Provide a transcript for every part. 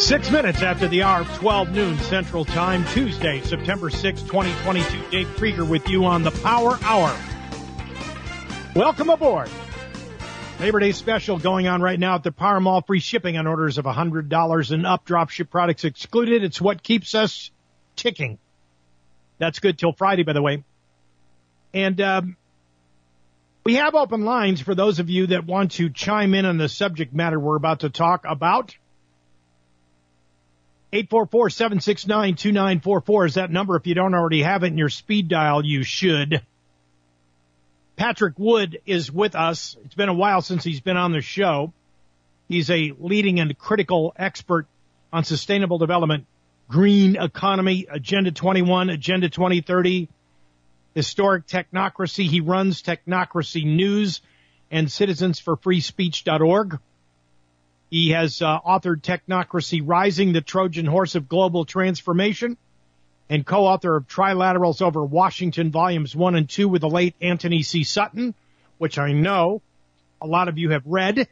6 minutes after the hour of 12 noon Central Time, Tuesday, September 6, 2022. Dave Krieger with you on the Power Hour. Welcome aboard. Labor Day special going on right now at the Power Mall. Free shipping on orders of $100 and up. Dropship products excluded. It's what keeps us ticking. That's good till Friday, by the way. And we have open lines for those of you that want to chime in on the subject matter we're about to talk about. 844-769-2944 is that number. If you don't already have it in your speed dial, you should. Patrick Wood is with us. It's been a while since he's been on the show. He's a leading and critical expert on sustainable development, green economy, Agenda 21, Agenda 2030, historic technocracy. He runs Technocracy News and citizensforfreespeech.org. He has authored Technocracy Rising, the Trojan Horse of Global Transformation, and co-author of Trilaterals Over Washington, Volumes 1 and 2 with the late Anthony C. Sutton, which I know a lot of you have read.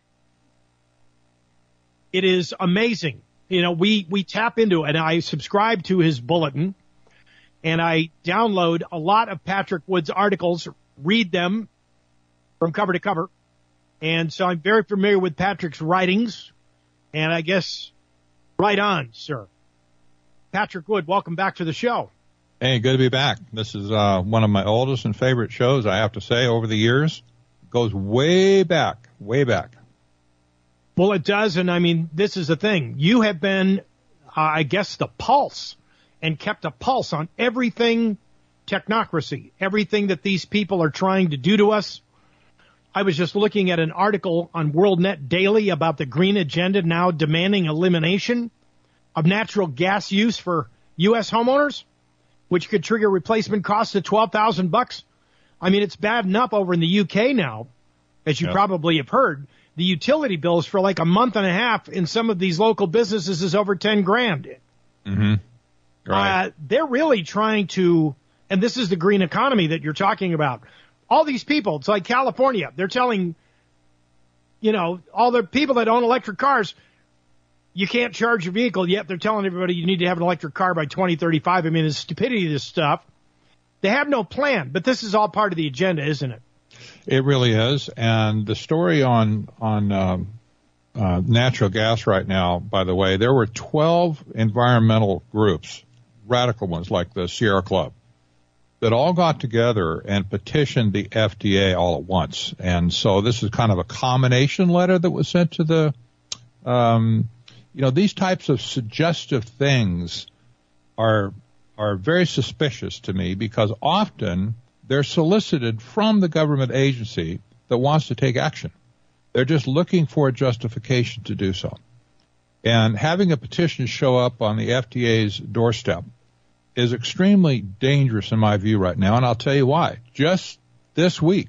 It is amazing. You know, we tap into it, and I subscribe to his bulletin, and I download a lot of Patrick Wood's articles, read them from cover to cover. And so I'm very familiar with Patrick's writings, and I guess right on, sir. Patrick Wood, welcome back to the show. Hey, good to be back. This is one of my oldest and favorite shows, I have to say, over the years. It goes way back, way back. Well, it does, and I mean, this is the thing. You have been, I guess, the pulse, and kept a pulse on everything technocracy, everything that these people are trying to do to us. I was just looking at an article on WorldNet Daily about the green agenda now demanding elimination of natural gas use for U.S. homeowners, which could trigger replacement costs of $12,000. I mean, it's bad enough over in the U.K. now, as you probably have heard. The utility bills for like a month and a half in some of these local businesses is over $10,000. Mm-hmm. Right. They're really trying to, and this is the green economy that you're talking about. All these people, it's like California, they're telling, you know, all the people that own electric cars, you can't charge your vehicle, yet they're telling everybody you need to have an electric car by 2035. I mean, the stupidity of this stuff. They have no plan, but this is all part of the agenda, isn't it? It really is. And the story on natural gas right now, by the way, there were 12 environmental groups, radical ones like the Sierra Club, that all got together and petitioned the FDA all at once. And so this is kind of a combination letter that was sent to the, these types of suggestive things are very suspicious to me because often they're solicited from the government agency that wants to take action. They're just looking for a justification to do so. And having a petition show up on the FDA's doorstep is extremely dangerous in my view right now, and I'll tell you why. Just last week,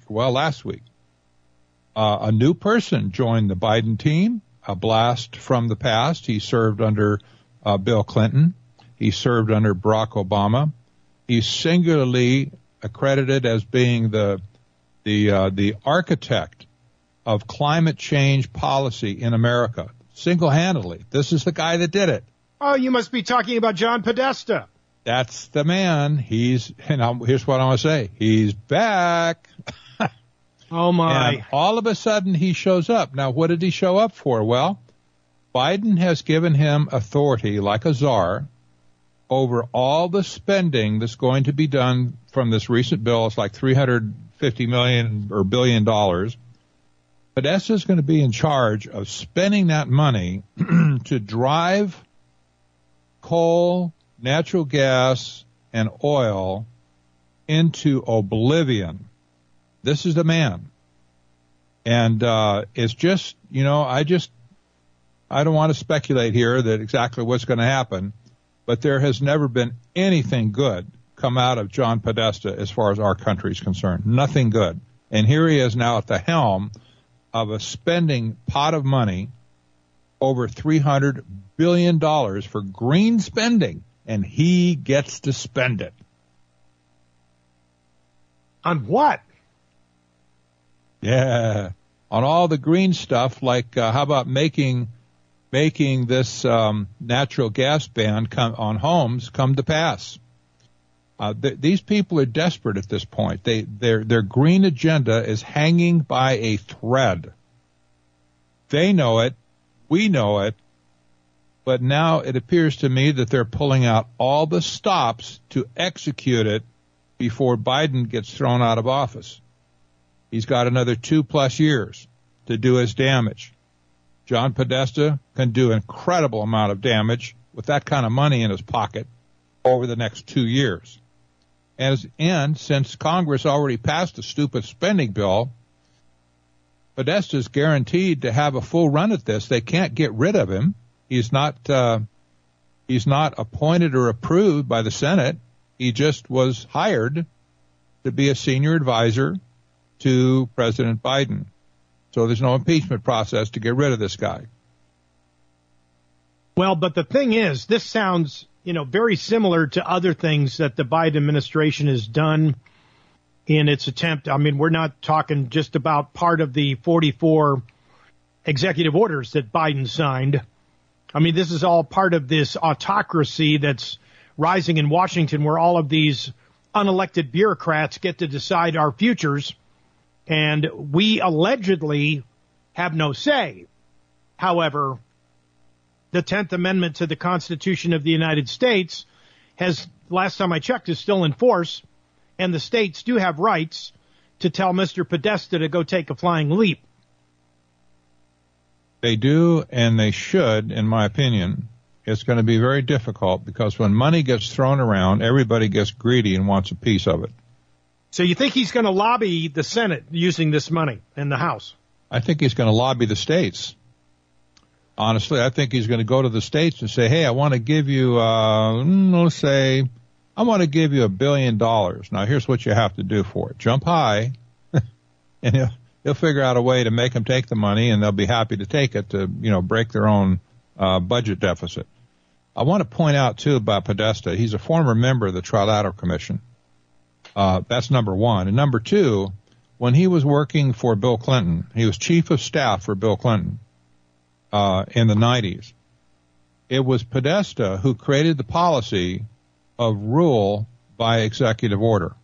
a new person joined the Biden team, a blast from the past. He served under Bill Clinton. He served under Barack Obama. He's singularly accredited as being the architect of climate change policy in America, single-handedly. This is the guy that did it. Oh, you must be talking about John Podesta. That's the man. Here's what I want to say. He's back. Oh, my. And all of a sudden he shows up. Now, what did he show up for? Well, Biden has given him authority like a czar over all the spending that's going to be done from this recent bill. It's like $350 million or $1 billion. Podesta is going to be in charge of spending that money to drive coal, natural gas, and oil into oblivion. This is the man. And it's just, I don't want to speculate here that exactly what's going to happen, but there has never been anything good come out of John Podesta as far as our country is concerned. Nothing good. And here he is now at the helm of a spending pot of money, over $300 billion for green spending, and he gets to spend it. On what? Yeah, on all the green stuff, like how about making making this natural gas ban on homes come to pass. These people are desperate at this point. Their green agenda is hanging by a thread. They know it. We know it. But now it appears to me that they're pulling out all the stops to execute it before Biden gets thrown out of office. He's got another 2+ years to do his damage. John Podesta can do an incredible amount of damage with that kind of money in his pocket over the next 2 years. And since Congress already passed a stupid spending bill, Podesta's guaranteed to have a full run at this. They can't get rid of him. He's not appointed or approved by the Senate. He just was hired to be a senior advisor to President Biden. So there's no impeachment process to get rid of this guy. Well, but the thing is, this sounds, very similar to other things that the Biden administration has done in its attempt. I mean, we're not talking just about part of the 44 executive orders that Biden signed. I mean, this is all part of this autocracy that's rising in Washington, where all of these unelected bureaucrats get to decide our futures, and we allegedly have no say. However, the 10th Amendment to the Constitution of the United States has, last time I checked, is still in force, and the states do have rights to tell Mr. Podesta to go take a flying leap. They do, and they should, in my opinion. It's going to be very difficult because when money gets thrown around, everybody gets greedy and wants a piece of it. So you think he's going to lobby the Senate using this money in the House? I think he's going to lobby the states. Honestly, I think he's going to go to the states and say, hey, I want to give you, let's say, I want to give you $1 billion. Now, here's what you have to do for it. Jump high, and he'll figure out a way to make them take the money, and they'll be happy to take it to, break their own budget deficit. I want to point out, too, about Podesta. He's a former member of the Trilateral Commission. That's number one. And number two, when he was working for Bill Clinton, he was chief of staff for Bill Clinton in the 90s. It was Podesta who created the policy of rule by executive order.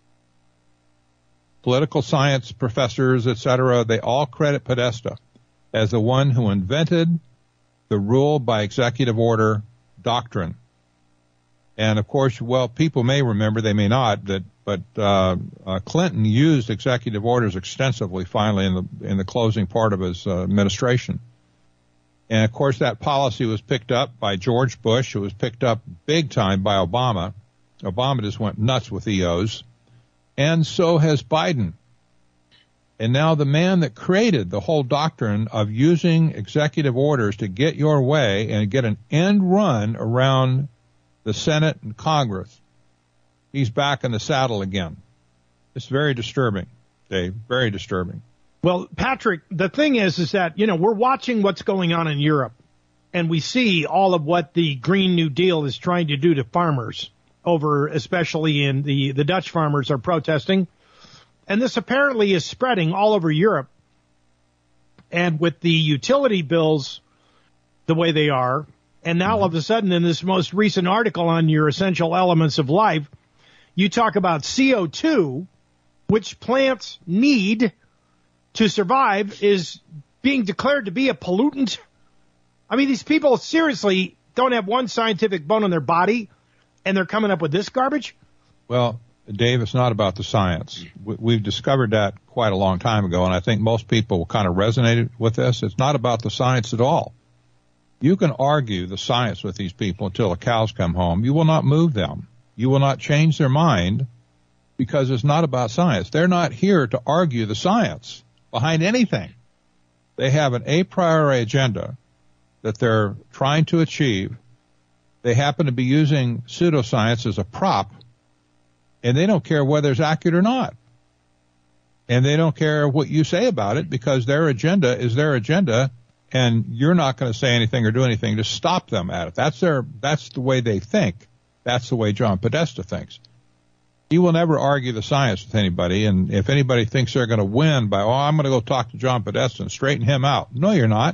Political science professors, etc., they all credit Podesta as the one who invented the rule by executive order doctrine. And of course, well, people may remember, they may not, but Clinton used executive orders extensively finally in the closing part of his administration. And of course, that policy was picked up by George Bush. It was picked up big time by Obama. Obama just went nuts with EOs. And so has Biden. And now the man that created the whole doctrine of using executive orders to get your way and get an end run around the Senate and Congress, he's back in the saddle again. It's very disturbing, Dave, very disturbing. Well, Patrick, the thing is that, we're watching what's going on in Europe, and we see all of what the Green New Deal is trying to do to farmers over, especially in the Dutch farmers are protesting. And this apparently is spreading all over Europe. And with the utility bills the way they are, and now all of a sudden in this most recent article on your essential elements of life, you talk about CO2, which plants need to survive, is being declared to be a pollutant. I mean, these people seriously don't have one scientific bone in their body, and they're coming up with this garbage? Well, Dave, it's not about the science. We've discovered that quite a long time ago, and I think most people kind of resonated with this. It's not about the science at all. You can argue the science with these people until the cows come home. You will not move them. You will not change their mind because it's not about science. They're not here to argue the science behind anything. They have an a priori agenda that they're trying to achieve. They happen to be using pseudoscience as a prop, and they don't care whether it's accurate or not. And they don't care what you say about it because their agenda is their agenda, and you're not going to say anything or do anything to stop them at it. That's the way they think. That's the way John Podesta thinks. He will never argue the science with anybody, and if anybody thinks they're going to win by, I'm going to go talk to John Podesta and straighten him out. No, you're not.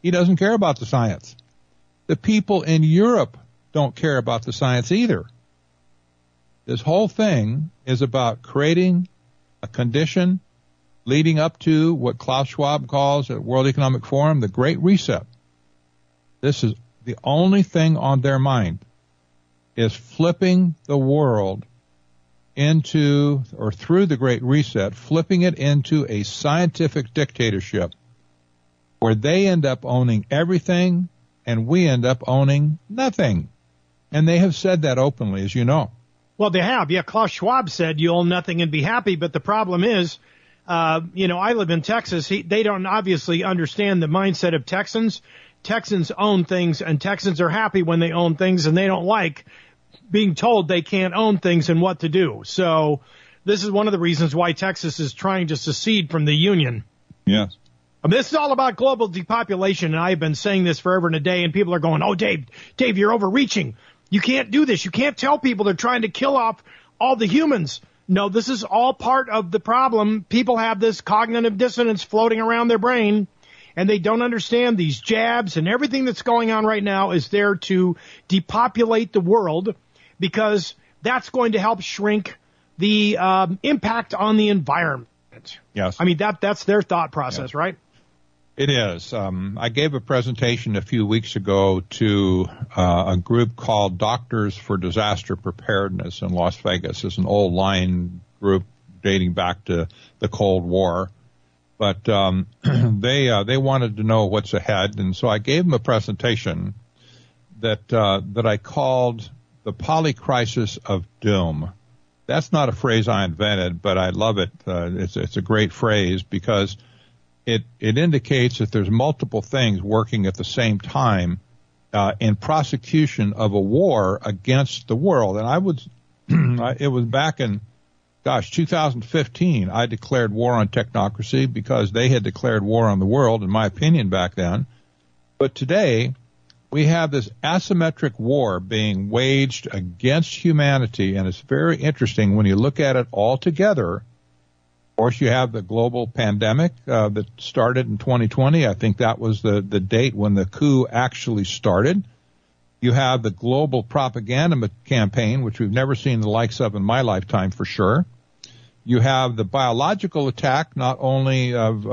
He doesn't care about the science. The people in Europe don't care about the science either. This whole thing is about creating a condition leading up to what Klaus Schwab calls at World Economic Forum the Great Reset. This is the only thing on their mind, is flipping the world into, or through the Great Reset, flipping it into a scientific dictatorship where they end up owning everything and we end up owning nothing. And they have said that openly, as you know. Well, they have. Yeah, Klaus Schwab said you own nothing and be happy. But the problem is, I live in Texas. They don't obviously understand the mindset of Texans. Texans own things, and Texans are happy when they own things, and they don't like being told they can't own things and what to do. So this is one of the reasons why Texas is trying to secede from the Union. Yes. I mean, this is all about global depopulation, and I've been saying this forever and a day, and people are going, oh, Dave, you're overreaching. You can't do this. You can't tell people they're trying to kill off all the humans. No, this is all part of the problem. People have this cognitive dissonance floating around their brain, and they don't understand these jabs and everything that's going on right now is there to depopulate the world because that's going to help shrink the impact on the environment. Yes. I mean, that's their thought process, yes. Right? It is. I gave a presentation a few weeks ago to a group called Doctors for Disaster Preparedness in Las Vegas. It's an old line group dating back to the Cold War. But they wanted to know what's ahead, and so I gave them a presentation that I called the Polycrisis of Doom. That's not a phrase I invented, but I love it. It's a great phrase because it indicates that there's multiple things working at the same time in prosecution of a war against the world. And it was back in 2015, I declared war on technocracy because they had declared war on the world, in my opinion, back then. But today, we have this asymmetric war being waged against humanity, and it's very interesting when you look at it all together. Of course, you have the global pandemic that started in 2020. I think that was the date when the coup actually started. You have the global propaganda campaign, which we've never seen the likes of in my lifetime for sure. You have the biological attack, not only of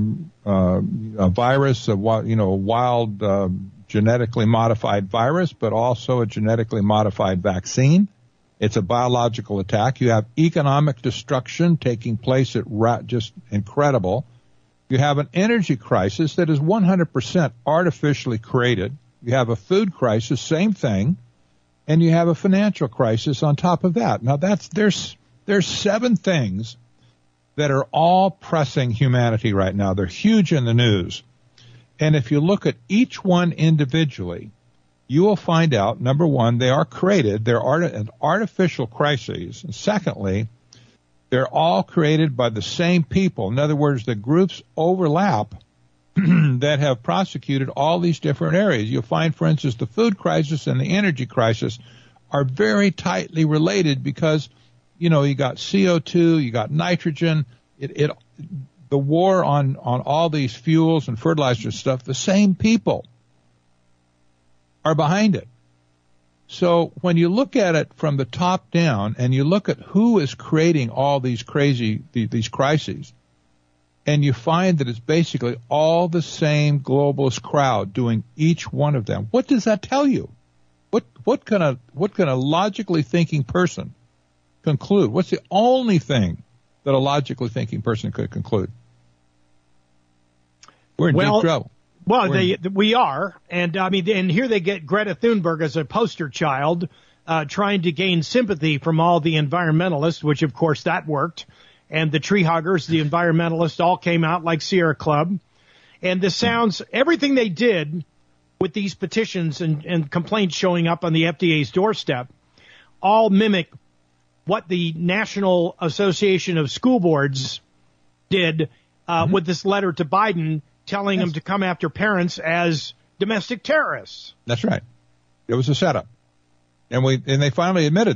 a virus, a wild genetically modified virus, but also a genetically modified vaccine. It's a biological attack. You have economic destruction taking place at just incredible. You have an energy crisis that is 100% artificially created. You have a food crisis, same thing. And you have a financial crisis on top of that. Now there's 7 things that are all pressing humanity right now. They're huge in the news. And if you look at each one individually, you will find out, number one, they are created. They're an artificial crises. And secondly, they're all created by the same people. In other words, the groups overlap that have prosecuted all these different areas. You'll find, for instance, the food crisis and the energy crisis are very tightly related because, you got CO2, you got nitrogen, the war on all these fuels and fertilizers and stuff, the same people are behind it. So when you look at it from the top down and you look at who is creating all these these crises, and you find that it's basically all the same globalist crowd doing each one of them, what does that tell you? What can a logically thinking person conclude? What's the only thing that a logically thinking person could conclude? We're in deep trouble. Well, we are, and and here they get Greta Thunberg as a poster child, trying to gain sympathy from all the environmentalists, which of course that worked, and the tree huggers, the environmentalists, all came out like Sierra Club, and this sounds everything they did with these petitions and complaints showing up on the FDA's doorstep, all mimic what the National Association of School Boards did with this letter to Biden, telling them to come after parents as domestic terrorists. That's right. It was a setup. And they finally admitted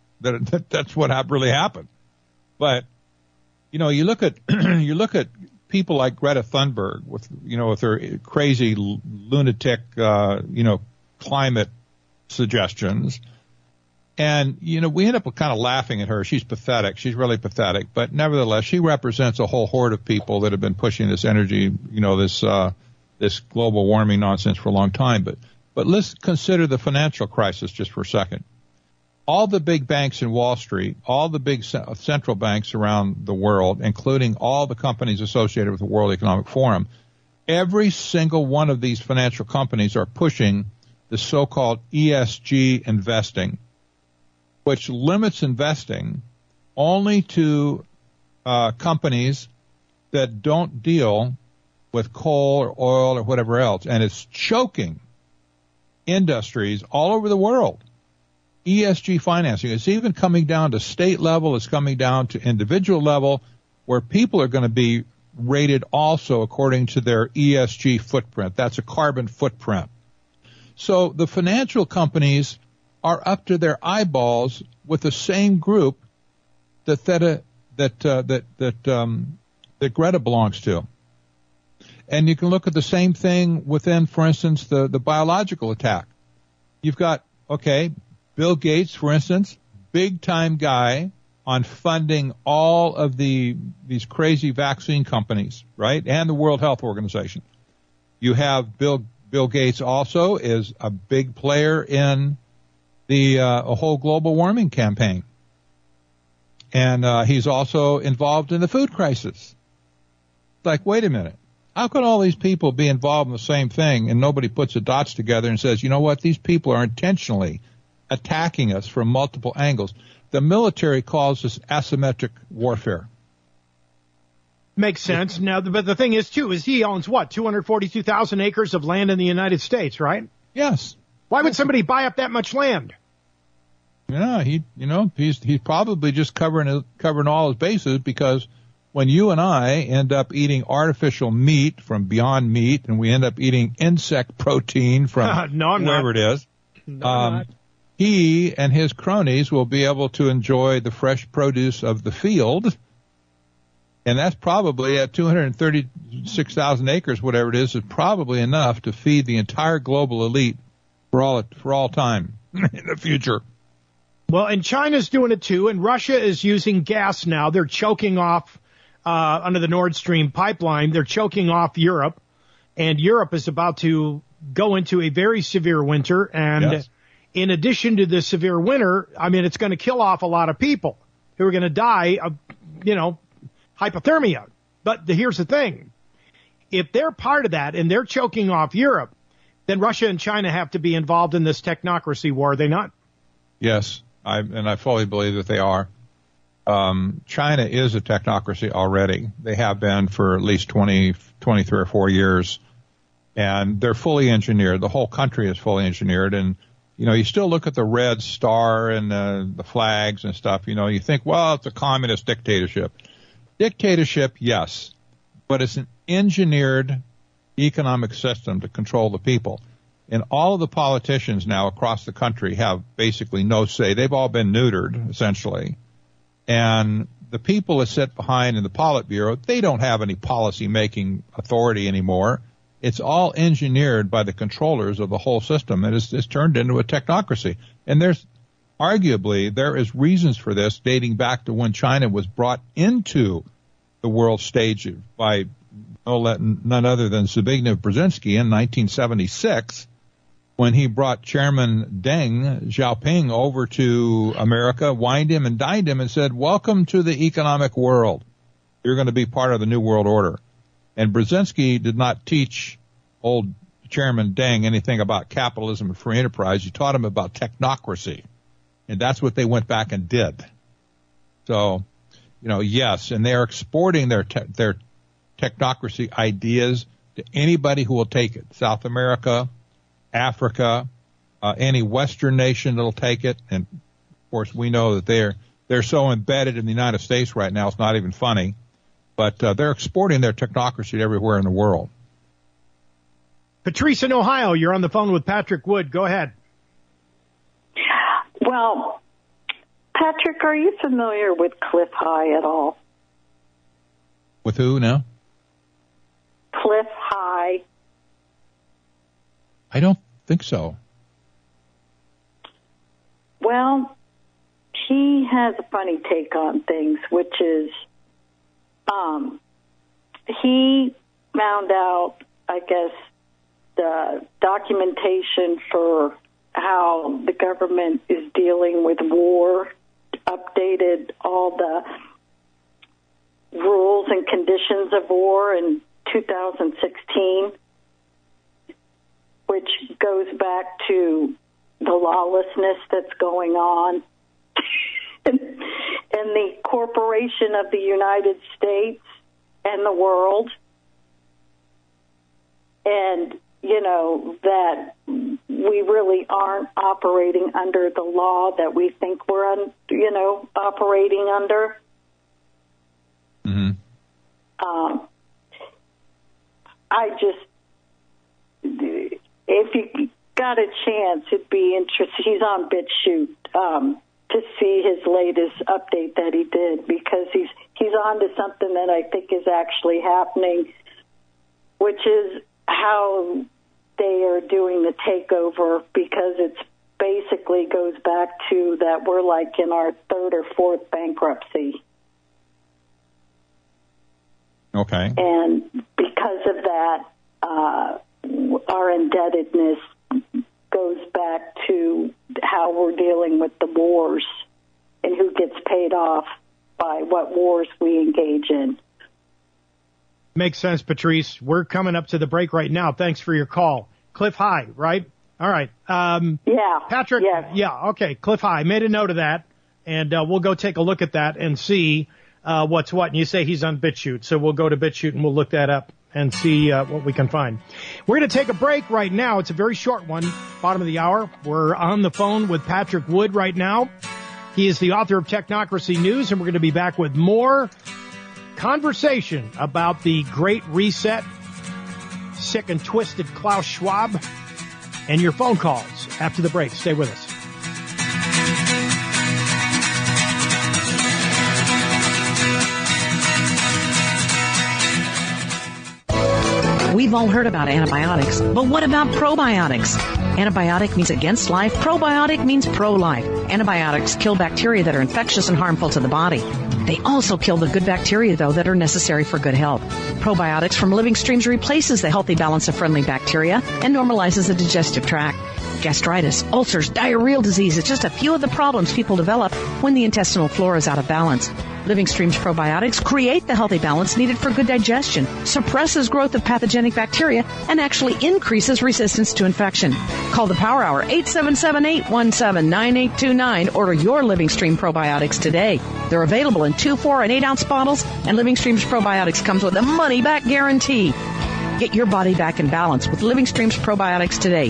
that that's what really happened. But, you look at people like Greta Thunberg with her crazy lunatic, climate suggestions. And, we end up kind of laughing at her. She's pathetic. She's really pathetic. But nevertheless, she represents a whole horde of people that have been pushing this energy, this global warming nonsense for a long time. But let's consider the financial crisis just for a second. All the big banks in Wall Street, all the big central banks around the world, including all the companies associated with the World Economic Forum, every single one of these financial companies are pushing the so-called ESG investing, which limits investing only to companies that don't deal with coal or oil or whatever else. And it's choking industries all over the world. ESG financing is even coming down to state level. It's coming down to individual level, where people are going to be rated also according to their ESG footprint. That's a carbon footprint. So the financial companies are up to their eyeballs with the same group that Greta belongs to. And you can look at the same thing within, for instance, the biological attack. You've got, Bill Gates, for instance, big time guy on funding all of these crazy vaccine companies, right? And the World Health Organization. You have Bill Gates also is a big player in the a whole global warming campaign. And he's also involved in the food crisis. Like, wait a minute. How can all these people be involved in the same thing and nobody puts the dots together and says, you know what, these people are intentionally attacking us from multiple angles? The military calls this asymmetric warfare. Makes sense. Now, but the thing is, too, is he owns what, 242,000 acres of land in the United States, right? Yes. Why would somebody buy up that much land? Yeah, he's probably just covering all his bases, because when you and I end up eating artificial meat from Beyond Meat, and we end up eating insect protein from wherever it is, he and his cronies will be able to enjoy the fresh produce of the field. And that's probably at 236,000 acres, whatever it is probably enough to feed the entire global elite for all time in the future. Well, and China's doing it too, and Russia is using gas now. They're choking off under the Nord Stream pipeline. They're choking off Europe, and Europe is about to go into a very severe winter. And yes, in addition to the severe winter, it's going to kill off a lot of people who are going to die of, hypothermia. But here's the thing. If they're part of that and they're choking off Europe, then Russia and China have to be involved in this technocracy war, are they not? Yes, I fully believe that they are. China is a technocracy already. They have been for at least 23 or 4 years. And they're fully engineered. The whole country is fully engineered. And, you still look at the red star and the flags and stuff. You think, well, it's a communist dictatorship. Dictatorship, yes. But it's an engineered economic system to control the people. And all of the politicians now across the country have basically no say. They've all been neutered, essentially. And the people that sit behind in the Politburo, they don't have any policy-making authority anymore. It's all engineered by the controllers of the whole system, and it's turned into a technocracy. And there is reasons for this dating back to when China was brought into the world stage by none other than Zbigniew Brzezinski in 1976, when he brought Chairman Deng Xiaoping over to America, wined him and dined him, and said, welcome to the economic world. You're going to be part of the New World Order. And Brzezinski did not teach old Chairman Deng anything about capitalism and free enterprise. He taught him about technocracy. And that's what they went back and did. So, yes, and they are exporting their technocracy ideas to anybody who will take it. South America, Africa, any Western nation that'll take it. And of course, we know that they're so embedded in the United States right now, it's not even funny. But they're exporting their technocracy everywhere in the world. Patrice in Ohio, you're on the phone with Patrick Wood. Go ahead. Well, Patrick, are you familiar with Cliff High at all? With who now? Cliff High? I don't think so. Well, he has a funny take on things, which is he found out, I guess, the documentation for how the government is dealing with war, updated all the rules and conditions of war in 2016, which goes back to the lawlessness that's going on and the corporation of the United States and the world. And, you know, that we really aren't operating under the law that we think we're, operating under. Mm-hmm. If you got a chance, it'd be interesting. He's on BitChute to see his latest update that he did, because he's on to something that I think is actually happening, which is how they are doing the takeover, because it's basically goes back to that we're like in our third or fourth bankruptcy. Okay. And because of that, our indebtedness goes back to how we're dealing with the wars and who gets paid off by what wars we engage in. Makes sense, Patrice. We're coming up to the break right now. Thanks for your call. Cliff High, right? All right. Yeah. Patrick? Yes. Yeah, okay. Cliff High. Made a note of that, and we'll go take a look at that and see what's what. And you say he's on BitChute, so we'll go to BitChute and we'll look that up and see what we can find. We're going to take a break right now. It's a very short one, bottom of the hour. We're on the phone with Patrick Wood right now. He is the author of Technocracy News, and we're going to be back with more conversation about the Great Reset, sick and twisted Klaus Schwab, and your phone calls after the break. Stay with us. We've all heard about antibiotics, but what about probiotics? Antibiotic means against life. Probiotic means pro-life. Antibiotics kill bacteria that are infectious and harmful to the body. They also kill the good bacteria, though, that are necessary for good health. Probiotics from Living Streams replaces the healthy balance of friendly bacteria and normalizes the digestive tract. Gastritis, ulcers, diarrheal disease is just a few of the problems people develop when the intestinal flora is out of balance. Living Streams probiotics create the healthy balance needed for good digestion, suppresses growth of pathogenic bacteria, and actually increases resistance to infection. Call the Power Hour, 877-817-9829. Order your Living Stream probiotics today. They're available in 2, 4, and 8-ounce bottles, and Living Streams probiotics comes with a money-back guarantee. Get your body back in balance with Living Streams probiotics today.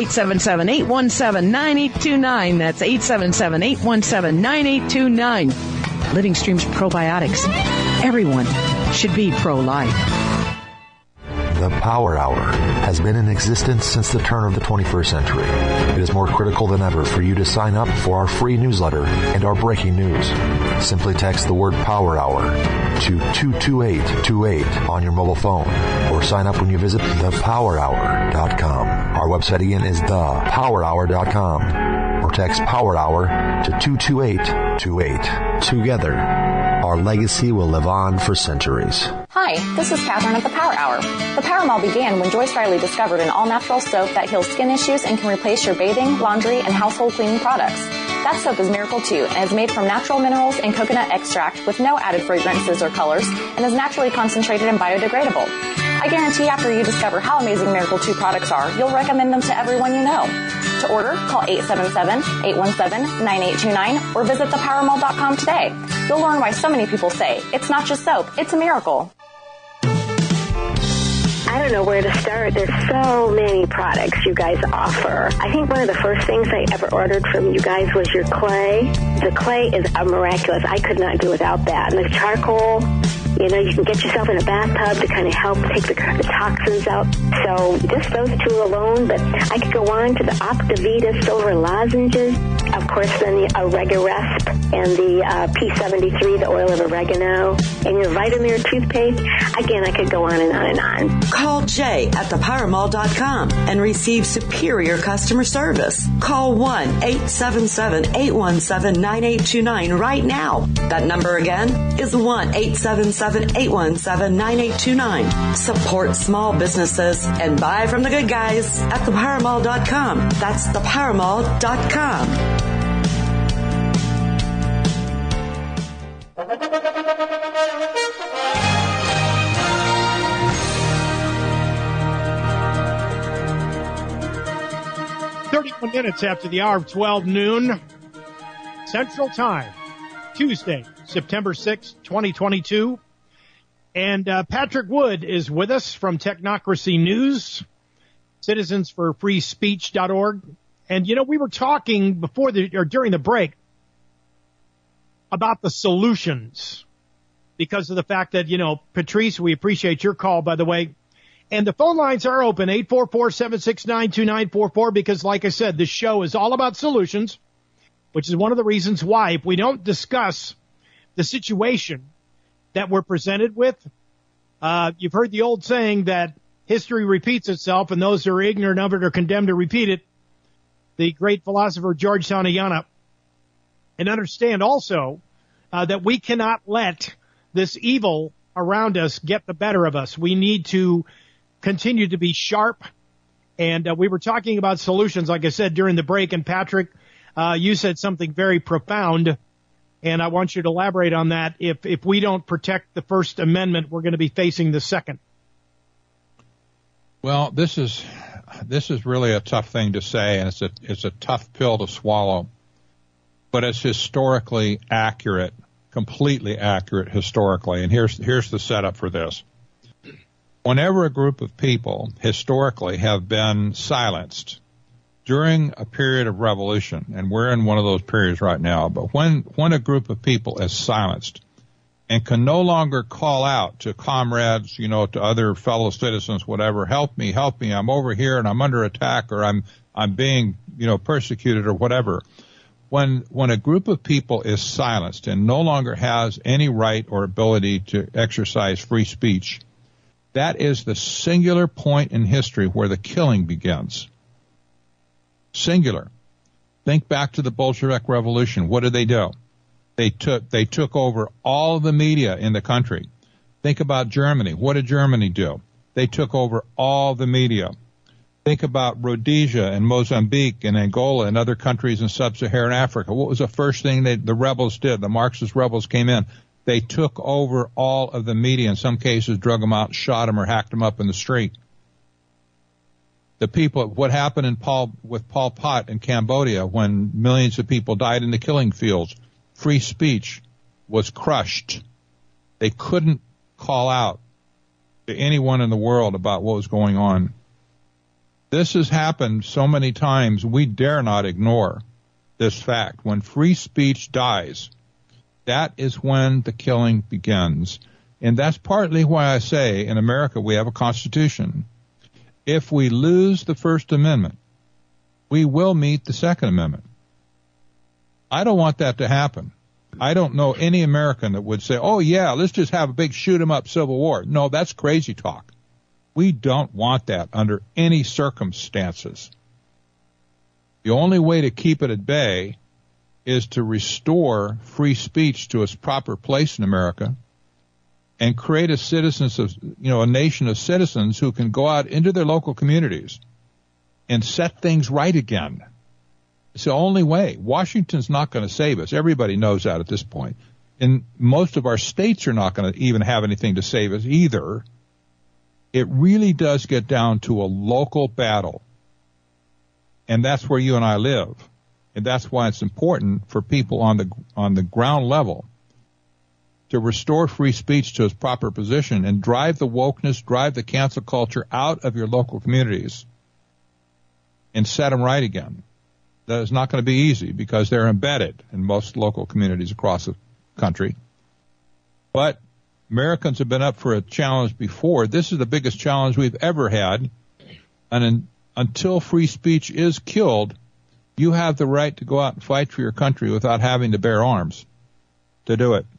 877-817-9829. That's 877-817-9829. Living Streams probiotics. Everyone should be pro-life. The Power Hour has been in existence since the turn of the 21st century. It is more critical than ever for you to sign up for our free newsletter and our breaking news. Simply text the word Power Hour to 22828 on your mobile phone, or sign up when you visit thepowerhour.com. Our website again is thepowerhour.com, or text Power Hour to 22828. Together, our legacy will live on for centuries. Hi, this is Catherine at the Power Hour. The Power Mall began when Joyce Riley discovered an all-natural soap that heals skin issues and can replace your bathing, laundry, and household cleaning products. That soap is Miracle 2 and is made from natural minerals and coconut extract with no added fragrances or colors and is naturally concentrated and biodegradable. I guarantee after you discover how amazing Miracle 2 products are, you'll recommend them to everyone you know. To order, call 877-817-9829 or visit thepowermall.com today. You'll learn why so many people say, it's not just soap, it's a miracle. I don't know where to start. There's so many products you guys offer. I think one of the first things I ever ordered from you guys was your clay. The clay is miraculous. I could not do without that. And the charcoal, You know, you can get yourself in a bathtub to kind of help take the toxins out. So just those two alone, but I could go on to the Optivita Silver Lozenges. Of course, then the Oregaresp and the P73, the oil of oregano, and your Vitamir toothpaste. Again, I could go on and on and on. Call Jay at thepowermall.com and receive superior customer service. Call 1-877-817-9829 right now. That number again is 1-877-817-9829. Support small businesses and buy from the good guys at thepowermall.com. That's thepowermall.com. 31 minutes after the hour of 12 noon Central Time, Tuesday, September 6th, 2022. And Patrick Wood is with us from Technocracy News, citizensforfreespeech.org. And, you know, we were talking during the break about the solutions because of the fact that, you know, Patrice, we appreciate your call, by the way. And the phone lines are open, 844-769-2944, because like I said, this show is all about solutions, which is one of the reasons why if we don't discuss the situation that we're presented with, you've heard the old saying that history repeats itself and those who are ignorant of it are condemned to repeat it. The great philosopher George Santayana. And understand also that we cannot let this evil around us get the better of us. We need to continue to be sharp. And we were talking about solutions, like I said, during the break. And Patrick, you said something very profound. And I want you to elaborate on that. If we don't protect the First Amendment, we're going to be facing the Second. Well, this is really a tough thing to say, and it's a tough pill to swallow. But it's historically accurate, completely accurate historically. And here's the setup for this. Whenever a group of people historically have been silenced during a period of revolution, and we're in one of those periods right now, but when a group of people is silenced and can no longer call out to comrades, you know, to other fellow citizens, whatever, help me, I'm over here and I'm under attack, or I'm being, you know, persecuted or whatever. When a group of people is silenced and no longer has any right or ability to exercise free speech, that is the singular point in history where the killing begins. Singular. Think back to the Bolshevik Revolution. What did they do? They took over all of the media in the country. Think about Germany. What did Germany do? They took over all the media. Think about Rhodesia and Mozambique and Angola and other countries in sub-Saharan Africa. What was the first thing the rebels did? The Marxist rebels came in. They took over all of the media. In some cases, drug them out, shot them, or hacked them up in the street. The people, what happened with Pol Pot in Cambodia when millions of people died in the killing fields? Free speech was crushed. They couldn't call out to anyone in the world about what was going on. This has happened so many times, we dare not ignore this fact. When free speech dies, that is when the killing begins. And that's partly why I say in America we have a Constitution. If we lose the First Amendment, we will meet the Second Amendment. I don't want that to happen. I don't know any American that would say, oh, yeah, let's just have a big shoot-'em-up civil war. No, that's crazy talk. We don't want that under any circumstances. The only way to keep it at bay is to restore free speech to its proper place in America and create a nation of citizens who can go out into their local communities and set things right again. It's the only way. Washington's not going to save us. Everybody knows that at this point. And most of our states are not going to even have anything to save us either. It really does get down to a local battle. And that's where you and I live. And that's why it's important for people on the ground level to restore free speech to its proper position and drive the wokeness, drive the cancel culture out of your local communities and set them right again. That is not going to be easy because they're embedded in most local communities across the country. But Americans have been up for a challenge before. This is the biggest challenge we've ever had. And until free speech is killed, you have the right to go out and fight for your country without having to bear arms to do it.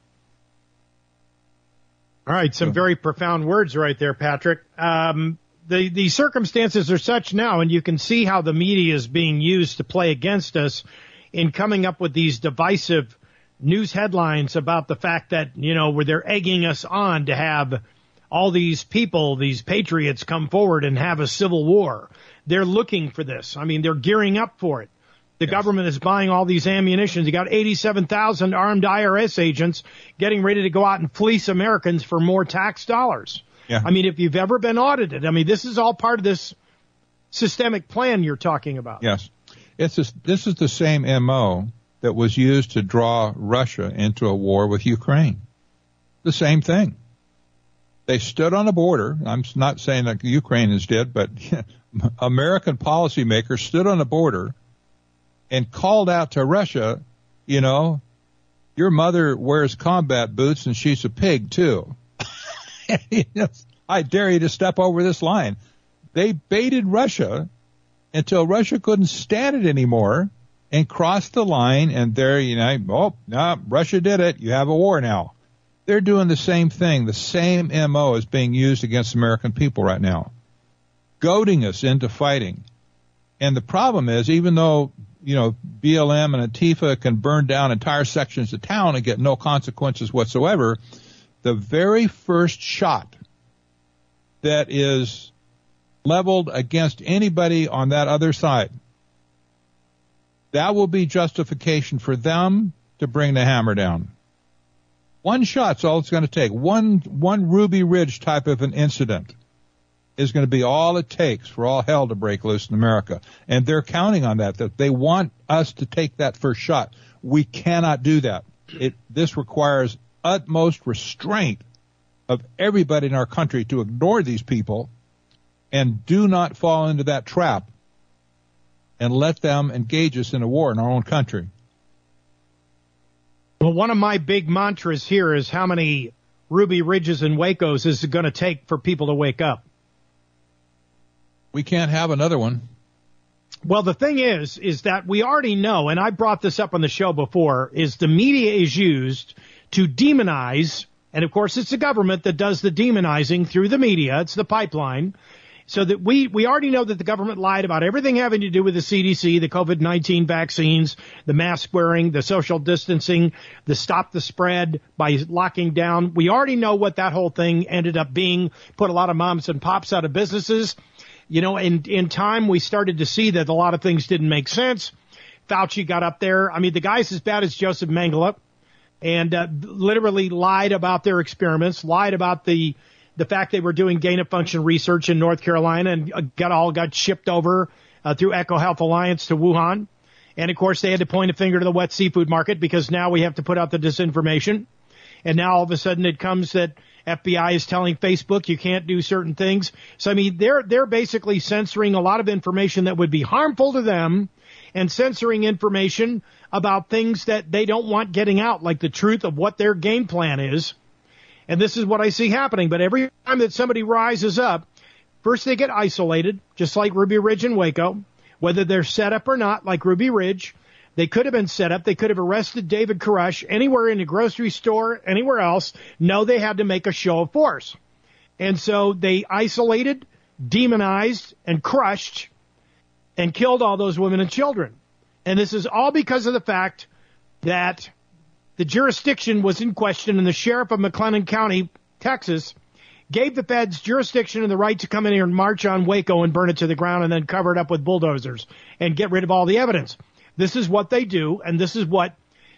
All right, some very profound words right there, Patrick. The circumstances are such now, and you can see how the media is being used to play against us in coming up with these divisive news headlines about the fact that, where they're egging us on to have all these people, these patriots, come forward and have a civil war. They're looking for this. I mean, they're gearing up for it. The government is buying all these ammunitions. You got 87,000 armed IRS agents getting ready to go out and fleece Americans for more tax dollars. Yeah. I mean, if you've ever been audited, this is all part of this systemic plan you're talking about. Yes. This is the same MO that was used to draw Russia into a war with Ukraine. The same thing. They stood on a border. I'm not saying that Ukrainians did, but American policymakers stood on a border and called out to Russia, your mother wears combat boots and she's a pig too. I dare you to step over this line. They baited Russia until Russia couldn't stand it anymore and crossed the line, and there, Russia did it. You have a war now. They're doing the same thing. The same MO is being used against American people right now, goading us into fighting. And the problem is, even though, BLM and Antifa can burn down entire sections of town and get no consequences whatsoever, the very first shot that is leveled against anybody on that other side, that will be justification for them to bring the hammer down. One shot's all it's going to take. One Ruby Ridge type of an incident is going to be all it takes for all hell to break loose in America. And they're counting on that they want us to take that first shot. We cannot do that. This requires utmost restraint of everybody in our country to ignore these people and do not fall into that trap and let them engage us in a war in our own country. Well, one of my big mantras here is how many Ruby Ridges and Wacos is it going to take for people to wake up? We can't have another one. Well, the thing is that we already know, and I brought this up on the show before, is the media is used to demonize, and of course it's the government that does the demonizing through the media. It's the pipeline. So that we already know that the government lied about everything having to do with the CDC, the COVID-19 vaccines, the mask wearing, the social distancing, the stop the spread by locking down. We already know what that whole thing ended up being, put a lot of moms and pops out of businesses. In time, we started to see that a lot of things didn't make sense. Fauci got up there. The guy's as bad as Joseph Mengele, and literally lied about their experiments, lied about the fact they were doing gain-of-function research in North Carolina and got shipped over through EcoHealth Alliance to Wuhan. And, of course, they had to point a finger to the wet seafood market because now we have to put out the disinformation. And now all of a sudden it comes that FBI is telling Facebook you can't do certain things. So, they're basically censoring a lot of information that would be harmful to them and censoring information about things that they don't want getting out, like the truth of what their game plan is. And this is what I see happening. But every time that somebody rises up, first they get isolated, just like Ruby Ridge and Waco, whether they're set up or not, like Ruby Ridge. They could have been set up. They could have arrested David Koresh anywhere in a grocery store, anywhere else. No, they had to make a show of force. And so they isolated, demonized, and crushed and killed all those women and children. And this is all because of the fact that the jurisdiction was in question, and the sheriff of McLennan County, Texas, gave the feds jurisdiction and the right to come in here and march on Waco and burn it to the ground and then cover it up with bulldozers and get rid of all the evidence. This is what they do, and this is what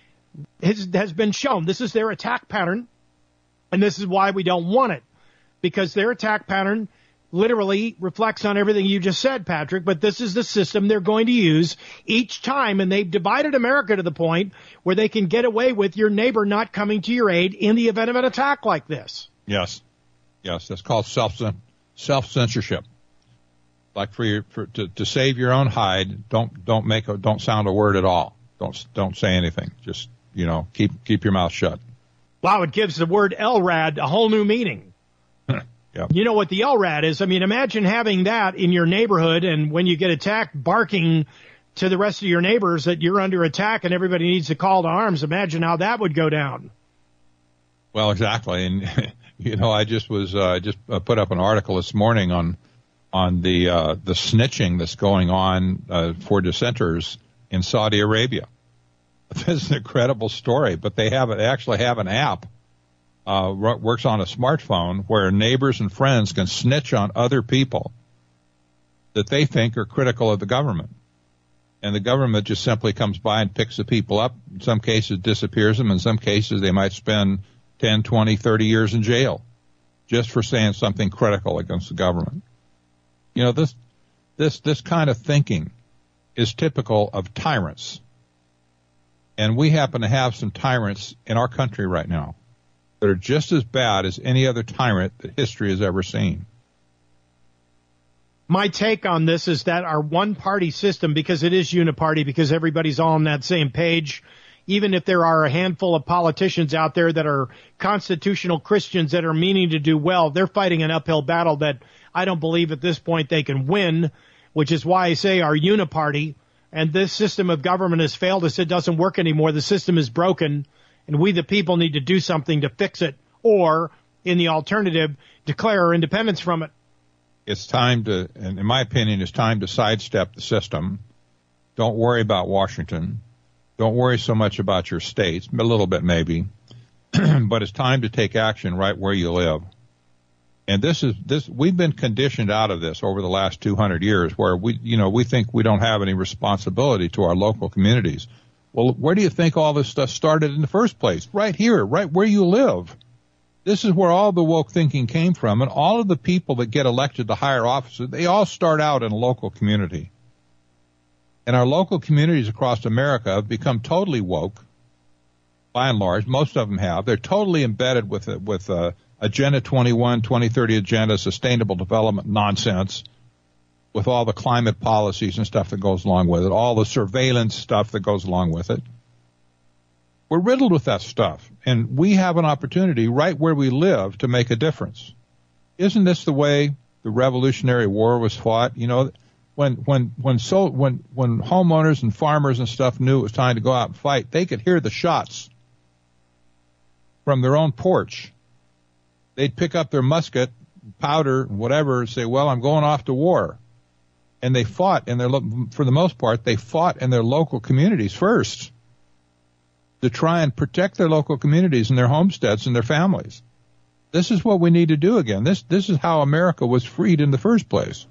has been shown. This is their attack pattern, and this is why we don't want it, because their attack pattern literally reflects on everything you just said, Patrick, but this is the system they're going to use each time, and they've divided America to the point where they can get away with your neighbor not coming to your aid in the event of an attack like this. Yes, that's called self-censorship. Like to save your own hide, don't sound a word at all. Don't say anything. Just keep your mouth shut. Wow, it gives the word LRAD a whole new meaning. Yep. You know what the LRAD is? I mean, imagine having that in your neighborhood, and when you get attacked, barking to the rest of your neighbors that you're under attack and everybody needs to call to arms. Imagine how that would go down. Well, exactly. And, you know, I just was put up an article this morning on the snitching that's going on for dissenters in Saudi Arabia. It's an incredible story, but they actually have an app, works on a smartphone where neighbors and friends can snitch on other people that they think are critical of the government. And the government just simply comes by and picks the people up. In some cases, disappears them. In some cases, they might spend 10, 20, 30 years in jail just for saying something critical against the government. You know, this kind of thinking is typical of tyrants. And we happen to have some tyrants in our country right now that are just as bad as any other tyrant that history has ever seen. My take on this is that our one-party system, because it is uniparty, because everybody's all on that same page, even if there are a handful of politicians out there that are constitutional Christians that are meaning to do well, they're fighting an uphill battle that I don't believe at this point they can win, which is why I say our uniparty. And this system of government has failed us. It doesn't work anymore. The system is broken, and we the people need to do something to fix it, or, in the alternative, declare our independence from it. It's time to, and in my opinion, it's time to sidestep the system. Don't worry about Washington. Don't worry so much about your states, a little bit maybe, but it's time to take action right where you live. And we've been conditioned out of this over the last 200 years where we think we don't have any responsibility to our local communities. Well, where do you think all this stuff started in the first place? Right here, right where you live. This is where all the woke thinking came from, and all of the people that get elected to higher offices, they all start out in a local community. And our local communities across America have become totally woke, by and large. Most of them have. They're totally embedded with Agenda 21, 2030 agenda, sustainable development nonsense, with all the climate policies and stuff that goes along with it, all the surveillance stuff that goes along with it. We're riddled with that stuff, and we have an opportunity right where we live to make a difference. Isn't this the way the Revolutionary War was fought? You know, when homeowners and farmers and stuff knew it was time to go out and fight, they could hear the shots from their own porch. They'd pick up their musket, powder, whatever, and say, well, I'm going off to war. And they fought, for the most part, they fought in their local communities first to try and protect their local communities and their homesteads and their families. This is what we need to do again. This is how America was freed in the first place.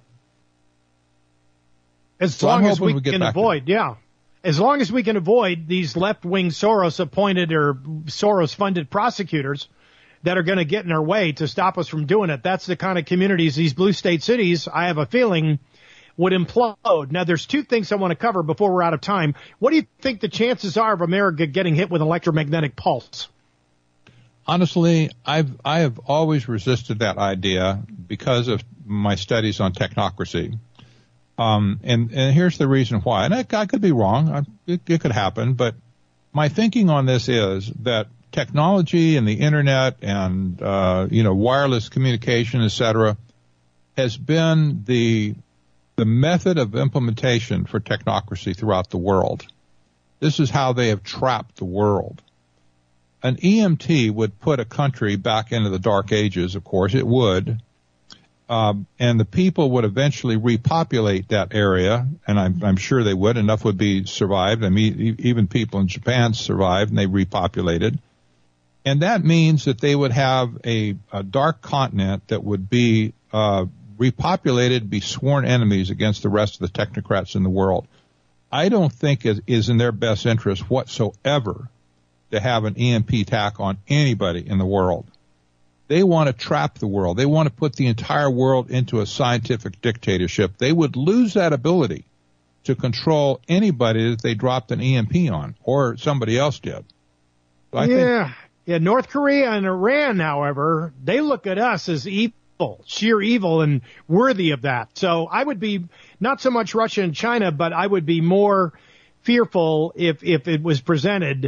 As long as we can avoid, as long as we can avoid these left-wing Soros-appointed or Soros-funded prosecutors that are going to get in our way to stop us from doing it. That's the kind of communities, these blue state cities, I have a feeling, would implode. Now, there's two things I want to cover before we're out of time. What do you think the chances are of America getting hit with electromagnetic pulse? Honestly, I have always resisted that idea because of my studies on technocracy. And here's the reason why. And I could be wrong. It could happen. But my thinking on this is that technology and the internet and, wireless communication, et cetera, has been the method of implementation for technocracy throughout the world. This is how they have trapped the world. An EMT would put a country back into the dark ages, of course, it would. And the people would eventually repopulate that area, and I'm sure they would. Enough would be survived. I mean, even people in Japan survived, and they repopulated. And that means that they would have a dark continent that would be repopulated, be sworn enemies against the rest of the technocrats in the world. I don't think it is in their best interest whatsoever to have an EMP attack on anybody in the world. They want to trap the world. They want to put the entire world into a scientific dictatorship. They would lose that ability to control anybody that they dropped an EMP on, or somebody else did. So North Korea and Iran, however, they look at us as evil, sheer evil, and worthy of that. So I would be not so much Russia and China, but I would be more fearful if it was presented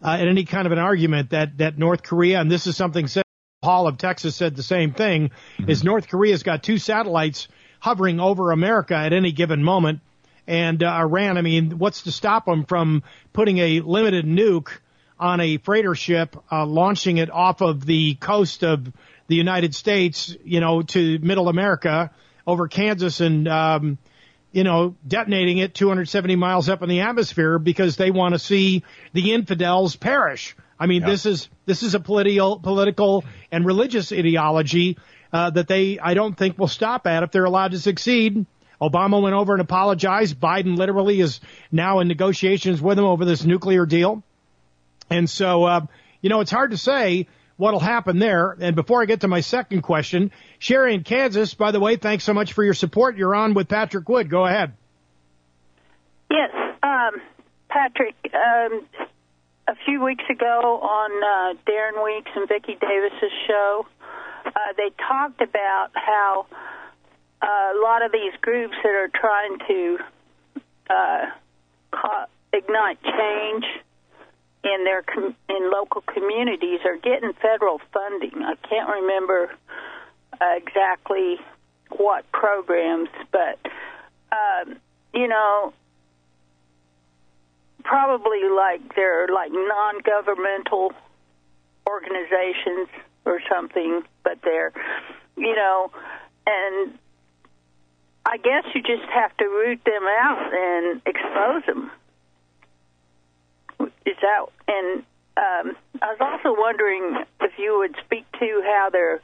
in any kind of an argument that North Korea, and this is something said, Paul of Texas said the same thing, is North Korea's got 2 satellites hovering over America at any given moment. And Iran, I mean, what's to stop them from putting a limited nuke on a freighter ship, launching it off of the coast of the United States, to middle America over Kansas and, detonating it 270 miles up in the atmosphere because they want to see the infidels perish. I mean, this is a political and religious ideology that I don't think will stop at if they're allowed to succeed. Obama went over and apologized. Biden literally is now in negotiations with him over this nuclear deal. And so, it's hard to say what'll happen there. And before I get to my second question, Sherry in Kansas, by the way, thanks so much for your support. You're on with Patrick Wood. Go ahead. Yes, Patrick, a few weeks ago on Darren Weeks and Vicki Davis's show, they talked about how a lot of these groups that are trying to ignite change in local communities are getting federal funding. I can't remember exactly what programs, but probably they're like non-governmental organizations or something, but they're and I guess you just have to root them out and expose them. Is that? And I was also wondering if you would speak to how they're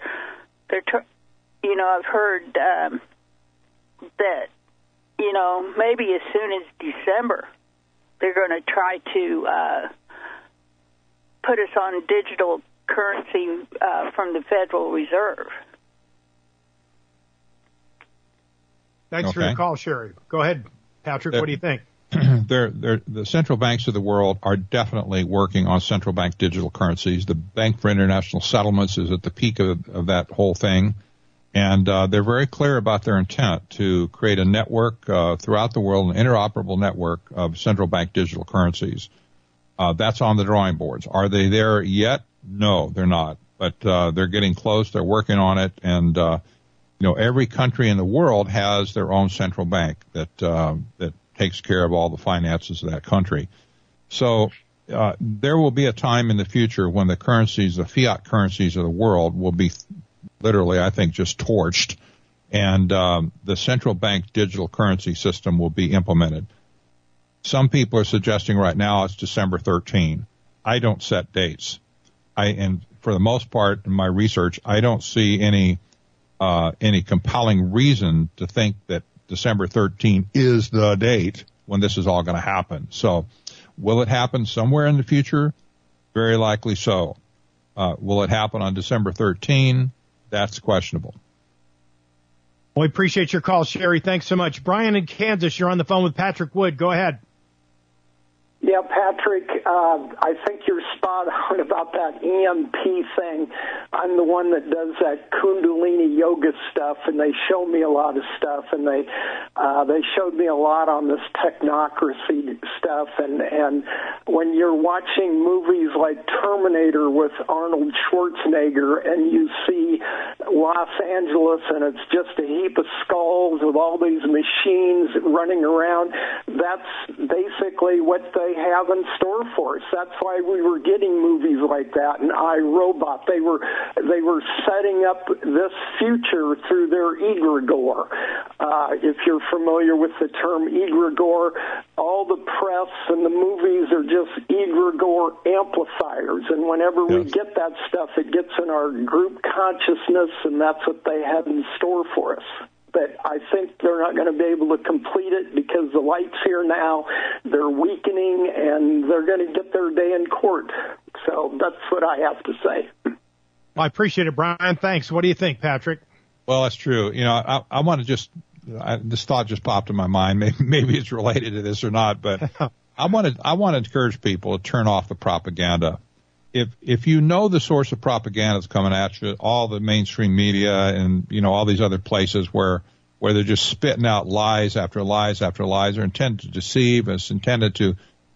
I've heard that maybe as soon as December they're going to try to put us on digital currency from the Federal Reserve. Thanks for the call, Sherry. Go ahead, Patrick. What do you think? The central banks of the world are definitely working on central bank digital currencies. The Bank for International Settlements is at the peak of that whole thing. And they're very clear about their intent to create a network throughout the world, an interoperable network of central bank digital currencies. That's on the drawing boards. Are they there yet? No, they're not. But they're getting close. They're working on it. And, every country in the world has their own central bank that takes care of all the finances of that country. So there will be a time in the future when the fiat currencies of the world will be literally, I think, just torched, and the central bank digital currency system will be implemented. Some people are suggesting right now it's December 13. I don't set dates. And for the most part, in my research, I don't see any compelling reason to think that December 13 is the date when this is all going to happen. So will it happen somewhere in the future? Very likely so. Will it happen on December 13? That's questionable. Well, we appreciate your call, Sherry. Thanks so much. Brian in Kansas, you're on the phone with Patrick Wood. Go ahead. Yeah, Patrick, I think you're spot on about that EMP thing. I'm the one that does that Kundalini yoga stuff, and they show me a lot of stuff, and they showed me a lot on this technocracy stuff. And when you're watching movies like Terminator with Arnold Schwarzenegger, and you see Los Angeles, and it's just a heap of skulls with all these machines running around, that's basically what they have in store for us. That's why we were getting movies like that and iRobot. They were setting up this future through their egregore. If you're familiar with the term egregore, all the press and the movies are just egregore amplifiers. And whenever we get that stuff, it gets in our group consciousness, and that's what they have in store for us. But I think they're not going to be able to complete it because the light's here now. They're weakening, and they're going to get their day in court. So that's what I have to say. Well, I appreciate it, Brian. Thanks. What do you think, Patrick? Well, that's true. I want to this thought just popped in my mind. Maybe it's related to this or not, but I want to encourage people to turn off the propaganda. If you know the source of propaganda that's coming at you, all the mainstream media and, all these other places where they're just spitting out lies after lies after lies, are intended to deceive, it's intended to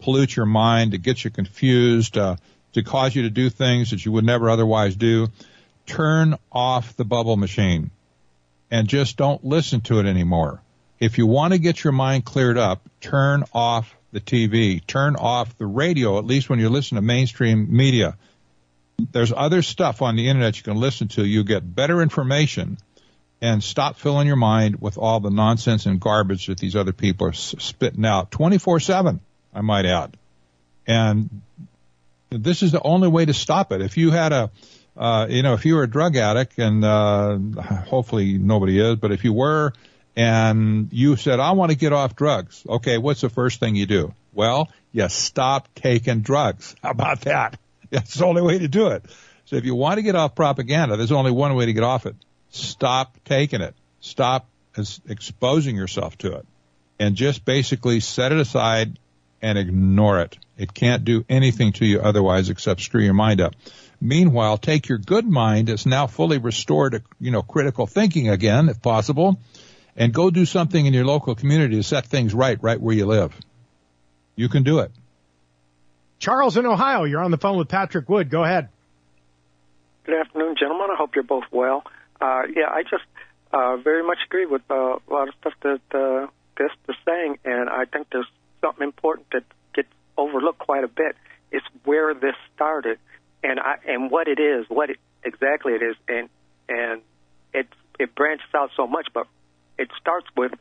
pollute your mind, to get you confused, to cause you to do things that you would never otherwise do. Turn off the bubble machine and just don't listen to it anymore. If you want to get your mind cleared up, turn off the TV, turn off the radio, at least when you listen to mainstream media. There's other stuff on the internet you can listen to. You get better information, and stop filling your mind with all the nonsense and garbage that these other people are spitting out 24/7, I might add. And this is the only way to stop it. If you had if you were a drug addict, and hopefully nobody is, but if you were, and you said, I want to get off drugs. Okay, what's the first thing you do? Well, you stop taking drugs. How about that? That's the only way to do it. So if you want to get off propaganda, there's only one way to get off it. Stop taking it. Stop exposing yourself to it. And just basically set it aside and ignore it. It can't do anything to you otherwise except screw your mind up. Meanwhile, take your good mind that's now fully restored to, critical thinking again, if possible, and go do something in your local community to set things right where you live. You can do it. Charles in Ohio, you're on the phone with Patrick Wood. Go ahead. Good afternoon, gentlemen. I hope you're both well. I just very much agree with a lot of stuff that guest is saying, and I think there's something important that gets overlooked quite a bit. It's where this started and what it is, exactly it is, and it branches out so much, but it starts with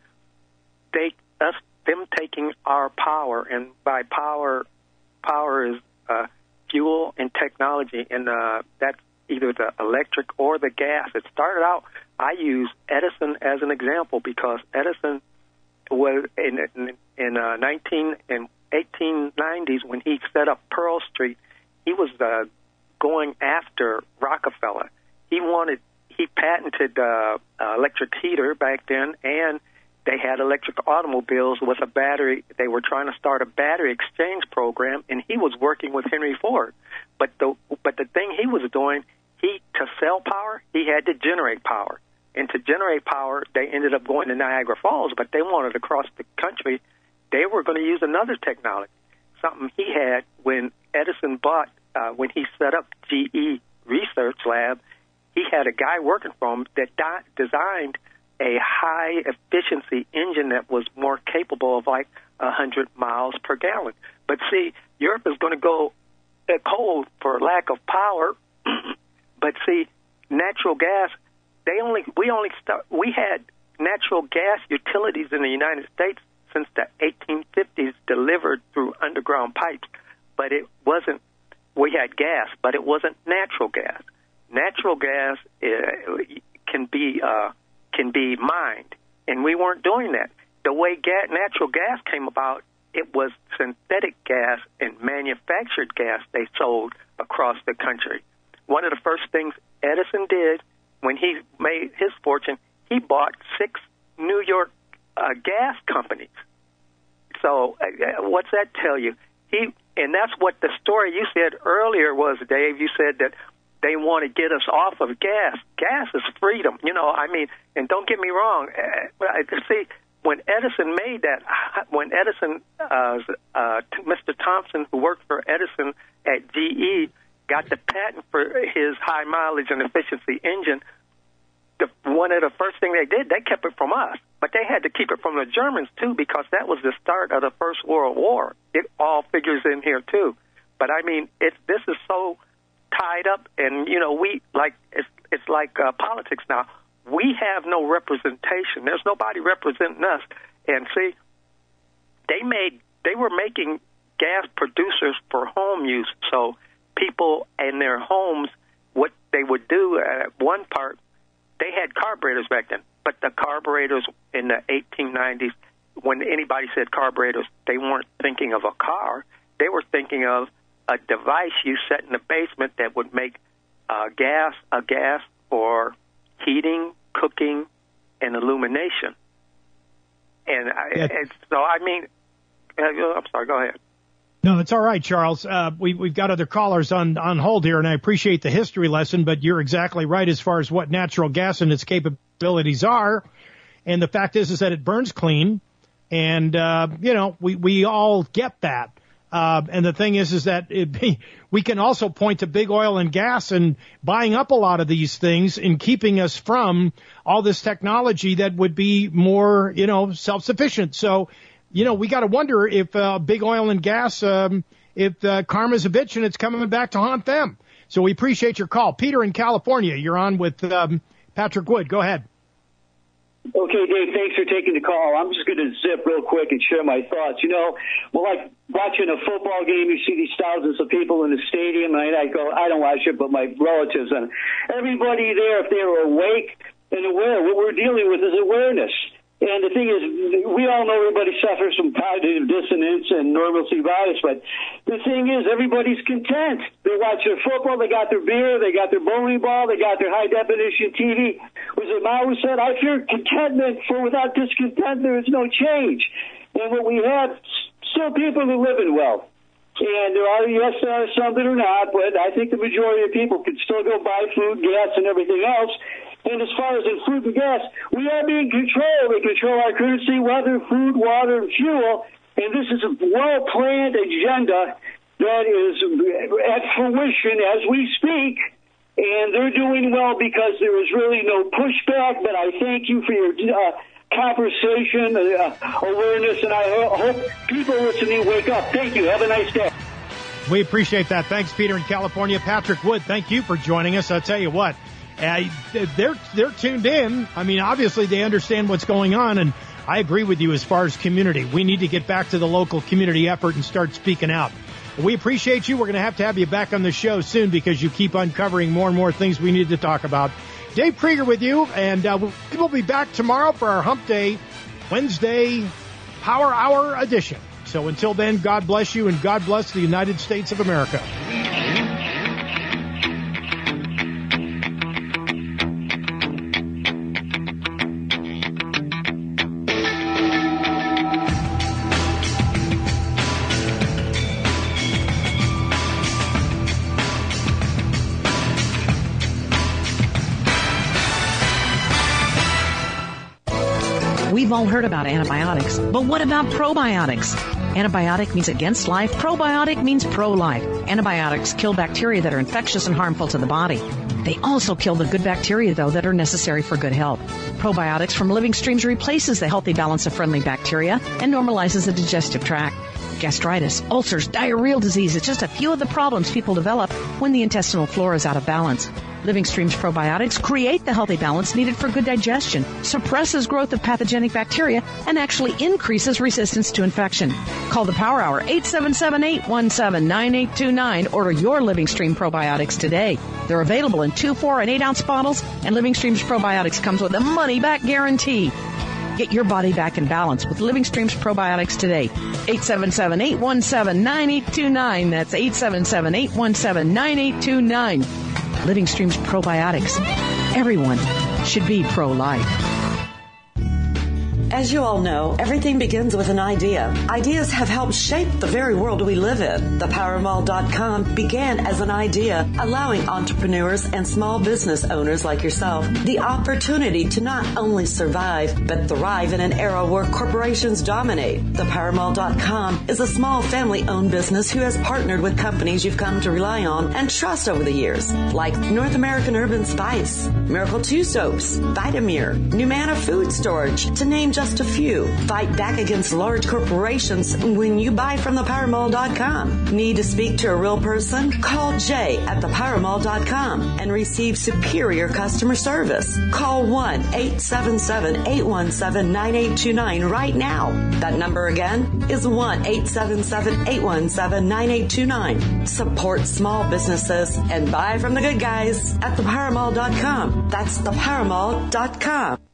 them taking our power, and by power is fuel and technology, and that's either the electric or the gas. It started out, I use Edison as an example because Edison was in 1890s when he set up Pearl Street. He was going after Rockefeller. He patented electric heater back then, and they had electric automobiles with a battery. They were trying to start a battery exchange program, and he was working with Henry Ford. But the thing he was doing, to sell power, he had to generate power. And to generate power, they ended up going to Niagara Falls, but they wanted across the country. They were going to use another technology, something he had when Edison when he set up GE Research Lab. He had a guy working for him that designed a high-efficiency engine that was more capable of like 100 miles per gallon. But see, Europe is going to go cold for lack of power. But see, natural gas, we had natural gas utilities in the United States since the 1850s delivered through underground pipes. But it wasn't, we had gas, but it wasn't natural gas. Natural gas can be mined, and we weren't doing that. The way natural gas came about, it was synthetic gas and manufactured gas they sold across the country. One of the first things Edison did when he made his fortune, he bought 6 New York gas companies. So what's that tell you? And that's what the story you said earlier was, Dave. You said that they want to get us off of gas. Gas is freedom, and don't get me wrong. See, when Edison made that, Mr. Thompson, who worked for Edison at GE, got the patent for his high mileage and efficiency engine, one of the first things they did, they kept it from us. But they had to keep it from the Germans, too, because that was the start of the First World War. It all figures in here, too. But, this is so tied up, and, it's like politics now. We have no representation. There's nobody representing us. And, see, they were making gas producers for home use. So people in their homes, what they would do at one part, they had carburetors back then, but the carburetors in the 1890s, when anybody said carburetors, they weren't thinking of a car. They were thinking of a device you set in the basement that would make a gas for heating, cooking, and illumination. I'm sorry, go ahead. No, it's all right, Charles. We've got other callers on hold here, and I appreciate the history lesson, but you're exactly right as far as what natural gas and its capabilities are. And the fact is that it burns clean, and, we all get that. And the thing is that we can also point to big oil and gas and buying up a lot of these things and keeping us from all this technology that would be more, self-sufficient. So, we got to wonder if big oil and gas, if karma's a bitch and it's coming back to haunt them. So we appreciate your call. Peter in California, you're on with Patrick Wood. Go ahead. Okay, Dave, thanks for taking the call. I'm just going to zip real quick and share my thoughts. Like watching a football game, you see these thousands of people in the stadium, and I don't watch it, but my relatives, and everybody there, if they were awake and aware, what we're dealing with is awareness. And the thing is, we all know everybody suffers from cognitive dissonance and normalcy bias, but the thing is, everybody's content. They watch their football, they got their beer, they got their bowling ball, they got their high-definition TV. Was it Mao who said, I fear contentment, for without discontent there is no change. And what we have, still people who live in wealth. And there are some that are not, but I think the majority of people can still go buy food, gas, and everything else. And as far as in food and gas, we are being controlled. They control our currency, weather, food, water, and fuel. And this is a well-planned agenda that is at fruition as we speak. And they're doing well because there is really no pushback. But I thank you for your conversation, awareness, and I hope people listening wake up. Thank you. Have a nice day. We appreciate that. Thanks, Peter in California. Patrick Wood, thank you for joining us. I'll tell you what. They're tuned in. I mean, obviously they understand what's going on, and I agree with you as far as community. We need to get back to the local community effort and start speaking out. We appreciate you. We're going to have you back on the show soon because you keep uncovering more and more things we need to talk about. Dave Krieger with you, and we'll be back tomorrow for our Hump Day Wednesday Power Hour edition. So until then, God bless you, and God bless the United States of America. We've all heard about antibiotics, but what about probiotics? Antibiotic means against life. Probiotic means pro-life. Antibiotics kill bacteria that are infectious and harmful to the body. They also kill the good bacteria, though, that are necessary for good health. Probiotics from Living Streams replaces the healthy balance of friendly bacteria and normalizes the digestive tract. Gastritis, ulcers, diarrheal disease is just a few of the problems people develop when the intestinal flora is out of balance. Living Streams probiotics create the healthy balance needed for good digestion, suppresses growth of pathogenic bacteria, and actually increases resistance to infection. Call the Power Hour, 877-817-9829. Order your Living Stream probiotics today. They're available in 2, 4, and 8-ounce bottles, and Living Streams probiotics comes with a money-back guarantee. Get your body back in balance with Living Streams probiotics today. 877-817-9829. That's 877-817-9829. Living Streams probiotics. Everyone should be pro-life. As you all know, everything begins with an idea. Ideas have helped shape the very world we live in. ThePowerMall.com began as an idea, allowing entrepreneurs and small business owners like yourself the opportunity to not only survive, but thrive in an era where corporations dominate. ThePowerMall.com is a small family-owned business who has partnered with companies you've come to rely on and trust over the years, like North American Urban Spice, Miracle 2 Soaps, Vitamir, Numana Food Storage, to name just a few. Fight back against large corporations when you buy from ThePowerMall.com. Need to speak to a real person? Call Jay at ThePowerMall.com and receive superior customer service. Call 1-877-817-9829 right now. That number again is 1-877-817-9829. Support small businesses and buy from the good guys at ThePowerMall.com. That's ThePowerMall.com.